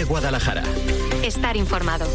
Guadalajara. Estar informado.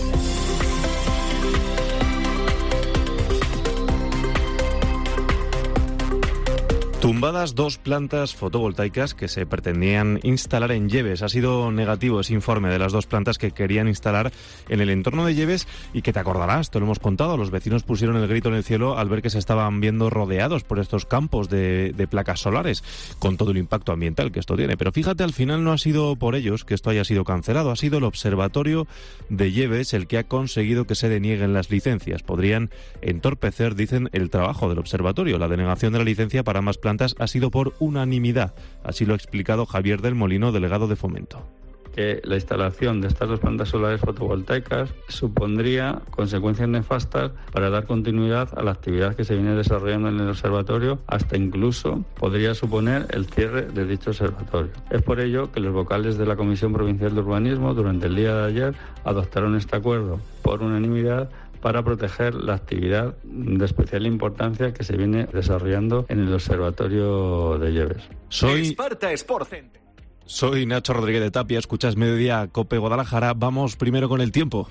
Tumbadas 2 plantas fotovoltaicas que se pretendían instalar en Lleves. Ha sido negativo ese informe de las 2 plantas que querían instalar en el entorno de Lleves y que te acordarás, te lo hemos contado, los vecinos pusieron el grito en el cielo al ver que se estaban viendo rodeados por estos campos de placas solares, con todo el impacto ambiental que esto tiene. Pero fíjate, al final no ha sido por ellos que esto haya sido cancelado, ha sido el Observatorio de Lleves el que ha conseguido que se denieguen las licencias. Podrían entorpecer, dicen, el trabajo del observatorio. La denegación de la licencia para ambas plantas ha sido por unanimidad, así lo ha explicado Javier del Molino, delegado de Fomento. Que la instalación de estas 2 plantas solares fotovoltaicas supondría consecuencias nefastas para dar continuidad a la actividad que se viene desarrollando en el observatorio, hasta incluso podría suponer el cierre de dicho observatorio. Es por ello que los vocales de la Comisión Provincial de Urbanismo durante el día de ayer adoptaron este acuerdo por unanimidad para proteger la actividad de especial importancia que se viene desarrollando en el Observatorio de Lleves. Esparta Sport Center. Soy Nacho Rodríguez de Tapia, escuchas Mediodía Cope Guadalajara. Vamos primero con el tiempo.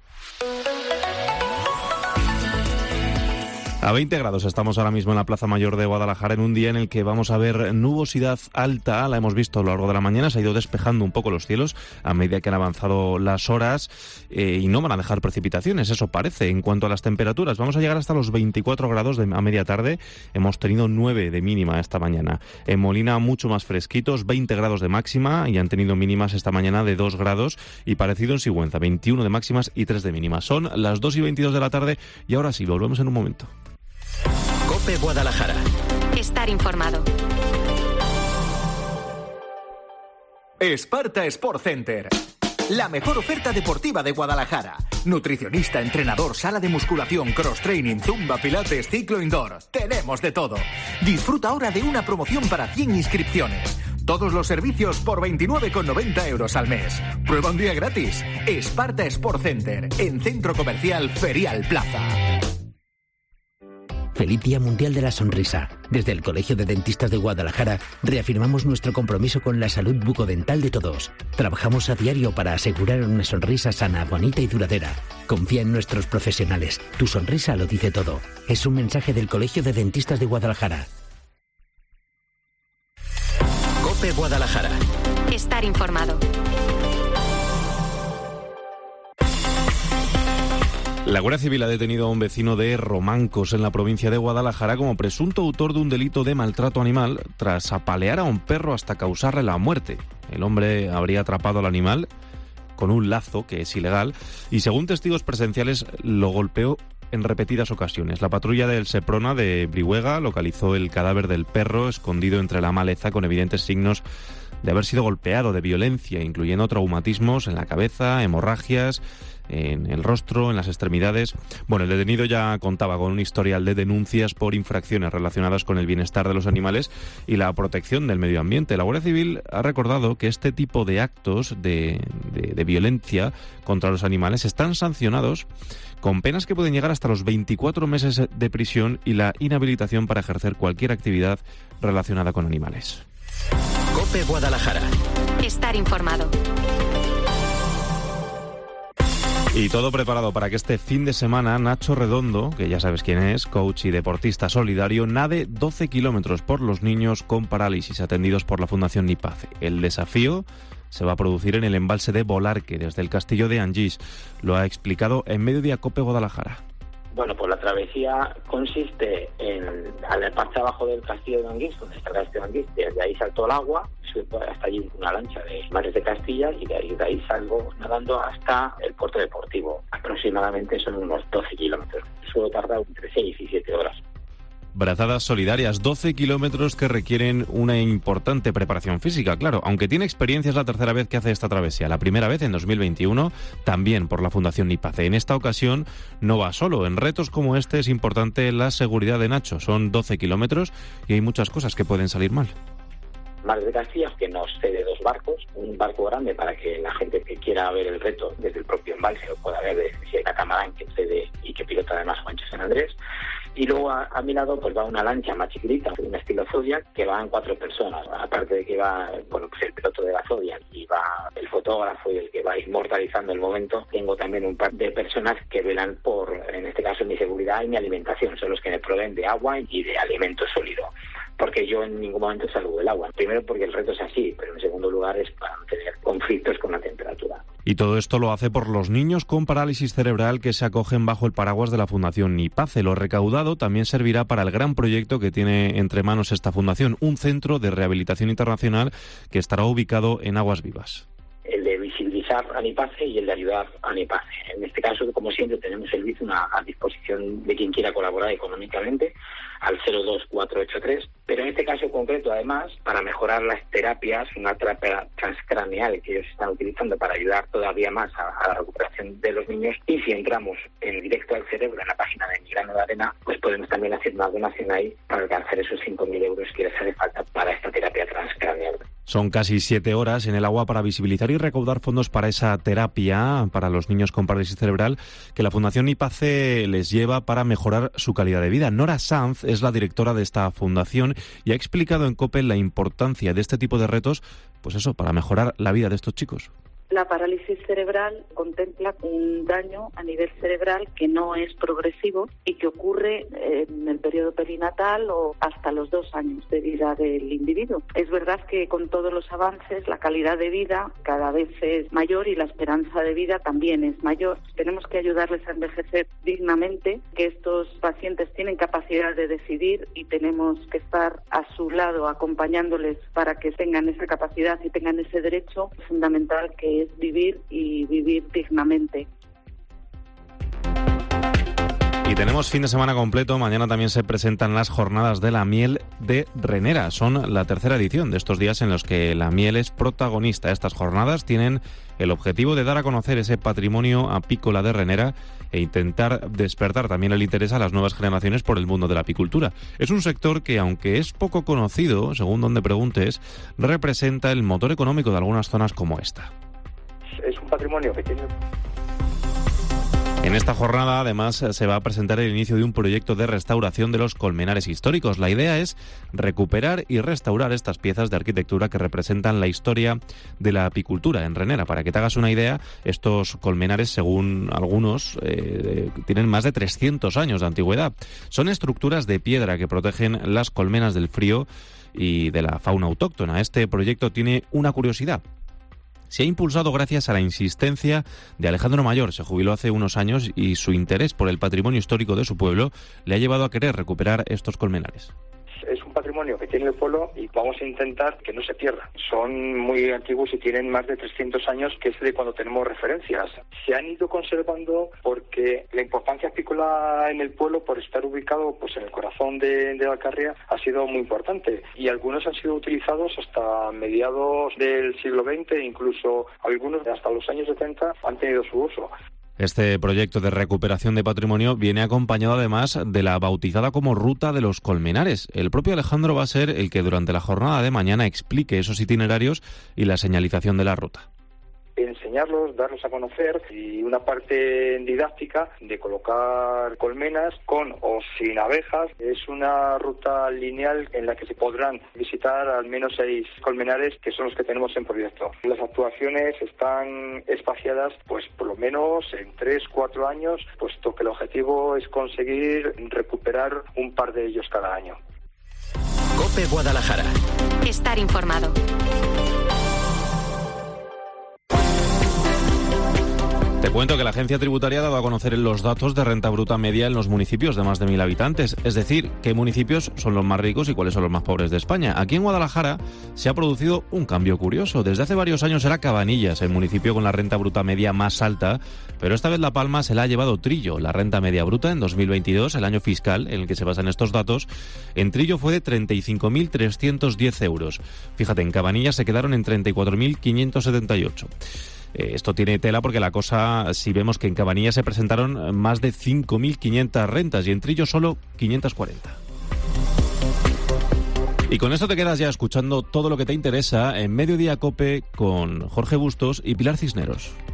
A 20 grados estamos ahora mismo en la Plaza Mayor de Guadalajara, en un día en el que vamos a ver nubosidad alta. La hemos visto a lo largo de la mañana, se ha ido despejando un poco los cielos a medida que han avanzado las horas y no van a dejar precipitaciones, eso parece. En cuanto a las temperaturas, vamos a llegar hasta los 24 grados a media tarde. Hemos tenido 9 de mínima esta mañana. En Molina mucho más fresquitos, 20 grados de máxima, y han tenido mínimas esta mañana de 2 grados, y parecido en Sigüenza, 21 de máximas y 3 de mínimas. Son las 2:22 de la tarde y ahora sí, volvemos en un momento. Cope Guadalajara. Estar informado. Esparta Sport Center. La mejor oferta deportiva de Guadalajara. Nutricionista, entrenador, sala de musculación, cross-training, zumba, pilates, ciclo indoor. Tenemos de todo. Disfruta ahora de una promoción para 100 inscripciones. Todos los servicios por 29,90 euros al mes. Prueba un día gratis. Esparta Sport Center, en Centro Comercial Ferial Plaza. Feliz Día Mundial de la Sonrisa. Desde el Colegio de Dentistas de Guadalajara reafirmamos nuestro compromiso con la salud bucodental de todos. Trabajamos a diario para asegurar una sonrisa sana, bonita y duradera. Confía en nuestros profesionales. Tu sonrisa lo dice todo. Es un mensaje del Colegio de Dentistas de Guadalajara. Cope Guadalajara. Estar informado. La Guardia Civil ha detenido a un vecino de Romancos, en la provincia de Guadalajara, como presunto autor de un delito de maltrato animal tras apalear a un perro hasta causarle la muerte. El hombre habría atrapado al animal con un lazo, que es ilegal, y según testigos presenciales lo golpeó en repetidas ocasiones. La patrulla del Seprona de Brihuega localizó el cadáver del perro escondido entre la maleza, con evidentes signos de haber sido golpeado, de violencia, incluyendo traumatismos en la cabeza, hemorragias en el rostro, en las extremidades. Bueno, el detenido ya contaba con un historial de denuncias por infracciones relacionadas con el bienestar de los animales y la protección del medio ambiente. La Guardia Civil ha recordado que este tipo de actos de violencia contra los animales están sancionados con penas que pueden llegar hasta los 24 meses de prisión y la inhabilitación para ejercer cualquier actividad relacionada con animales. Cope Guadalajara. Estar informado. Y todo preparado para que este fin de semana Nacho Redondo, que ya sabes quién es, coach y deportista solidario, nade 12 kilómetros por los niños con parálisis atendidos por la Fundación Nipace. El desafío se va a producir en el embalse de Bolarque, desde el castillo de Angís. Lo ha explicado en Mediodía Cope Guadalajara. Bueno, pues la travesía consiste en, a la parte abajo del castillo de Anguís, donde está el castillo de Anguís, desde ahí salto al agua, subo hasta allí una lancha de Mares de Castilla y de ahí salgo nadando hasta el puerto deportivo. Aproximadamente son unos 12 kilómetros. Suelo tardar entre 6 y 7 horas. Brazadas solidarias, 12 kilómetros que requieren una importante preparación física, claro. Aunque tiene experiencia, es la tercera vez que hace esta travesía. La primera vez en 2021, también por la Fundación Nipace. En esta ocasión no va solo. En retos como este es importante la seguridad de Nacho. Son 12 kilómetros y hay muchas cosas que pueden salir mal. Mares de Castilla, que nos cede 2 barcos, un barco grande para que la gente que quiera ver el reto desde el propio embalse lo pueda ver, si hay catamarán que cede y que pilota además Juancho San Andrés, Y luego a mi lado pues va una lancha más chiquitita, un estilo Zodiac, que van 4 personas. Aparte de que va pues el piloto de la Zodiac y va el fotógrafo y el que va inmortalizando el momento, tengo también un par de personas que velan por, en este caso, mi seguridad y mi alimentación. Son los que me proveen de agua y de alimento sólido, porque yo en ningún momento salgo del agua. Primero porque el reto es así, pero en segundo lugar es para no tener conflictos con la temperatura. Y todo esto lo hace por los niños con parálisis cerebral que se acogen bajo el paraguas de la Fundación Nipace. Lo recaudado también servirá para el gran proyecto que tiene entre manos esta fundación, un centro de rehabilitación internacional que estará ubicado en Aguas Vivas. El de visibilizar a Nipace y el de ayudar a Nipace. En este caso, como siempre, tenemos el Bizum a disposición de quien quiera colaborar económicamente al 02483, pero en este caso concreto, además, para mejorar las terapias, una terapia transcraneal que ellos están utilizando para ayudar todavía más a la recuperación de los niños, y si entramos en directo al cerebro en la página de Mi Grano de Arena, pues podemos también hacer una donación ahí para alcanzar esos 5.000 euros que les hace falta para esta terapia transcraneal. Son casi 7 horas en el agua para visibilizar y recaudar fondos para esa terapia para los niños con parálisis cerebral que la Fundación Nipace les lleva para mejorar su calidad de vida. Nora Sanz es la directora de esta fundación y ha explicado en COPE la importancia de este tipo de retos, pues eso, para mejorar la vida de estos chicos. La parálisis cerebral contempla un daño a nivel cerebral que no es progresivo y que ocurre en el periodo perinatal o hasta los 2 años de vida del individuo. Es verdad que con todos los avances la calidad de vida cada vez es mayor y la esperanza de vida también es mayor. Tenemos que ayudarles a envejecer dignamente, que estos pacientes tienen capacidad de decidir y tenemos que estar a su lado acompañándoles para que tengan esa capacidad y tengan ese derecho fundamental que es vivir y vivir dignamente. Y tenemos fin de semana completo. Mañana también se presentan las jornadas de la miel de Renera. Son la 3ª edición de estos días en los que la miel es protagonista. Estas jornadas tienen el objetivo de dar a conocer ese patrimonio apícola de Renera e intentar despertar también el interés a las nuevas generaciones por el mundo de la apicultura. Es un sector que, aunque es poco conocido, según donde preguntes, representa el motor económico de algunas zonas como esta. Es un patrimonio que tiene... En esta jornada, además, se va a presentar el inicio de un proyecto de restauración de los colmenares históricos. La idea es recuperar y restaurar estas piezas de arquitectura que representan la historia de la apicultura en Renera. Para que te hagas una idea, estos colmenares, según algunos, tienen más de 300 años de antigüedad. Son estructuras de piedra que protegen las colmenas del frío y de la fauna autóctona. Este proyecto tiene una curiosidad. Se ha impulsado gracias a la insistencia de Alejandro Mayor. Se jubiló hace unos años y su interés por el patrimonio histórico de su pueblo le ha llevado a querer recuperar estos colmenares. Es un patrimonio que tiene el pueblo y vamos a intentar que no se pierda. Son muy antiguos y tienen más de 300 años, que es de cuando tenemos referencias. Se han ido conservando porque la importancia apícola en el pueblo, por estar ubicado pues en el corazón de la Alcarria, ha sido muy importante. Y algunos han sido utilizados hasta mediados del siglo XX, incluso algunos hasta los años 70 han tenido su uso. Este proyecto de recuperación de patrimonio viene acompañado además de la bautizada como Ruta de los Colmenares. El propio Alejandro va a ser el que durante la jornada de mañana explique esos itinerarios y la señalización de la ruta. Enseñarlos, darlos a conocer y una parte didáctica de colocar colmenas con o sin abejas. Es una ruta lineal en la que se podrán visitar al menos 6 colmenares, que son los que tenemos en proyecto. Las actuaciones están espaciadas pues por lo menos en 3-4 años, puesto que el objetivo es conseguir recuperar un par de ellos cada año. COPE Guadalajara. Estar informado. Te cuento que la agencia tributaria ha dado a conocer los datos de renta bruta media en los municipios de más de 1.000 habitantes, es decir, qué municipios son los más ricos y cuáles son los más pobres de España. Aquí en Guadalajara se ha producido un cambio curioso. Desde hace varios años era Cabanillas el municipio con la renta bruta media más alta, pero esta vez La Palma se la ha llevado Trillo. La renta media bruta en 2022, el año fiscal en el que se basan estos datos, en Trillo fue de 35.310 euros. Fíjate, en Cabanillas se quedaron en 34.578. Esto tiene tela porque la cosa, si vemos que en Cabanillas se presentaron más de 5.500 rentas y en Trillo solo 540. Y con esto te quedas ya escuchando todo lo que te interesa en Mediodía COPE con Jorge Bustos y Pilar Cisneros.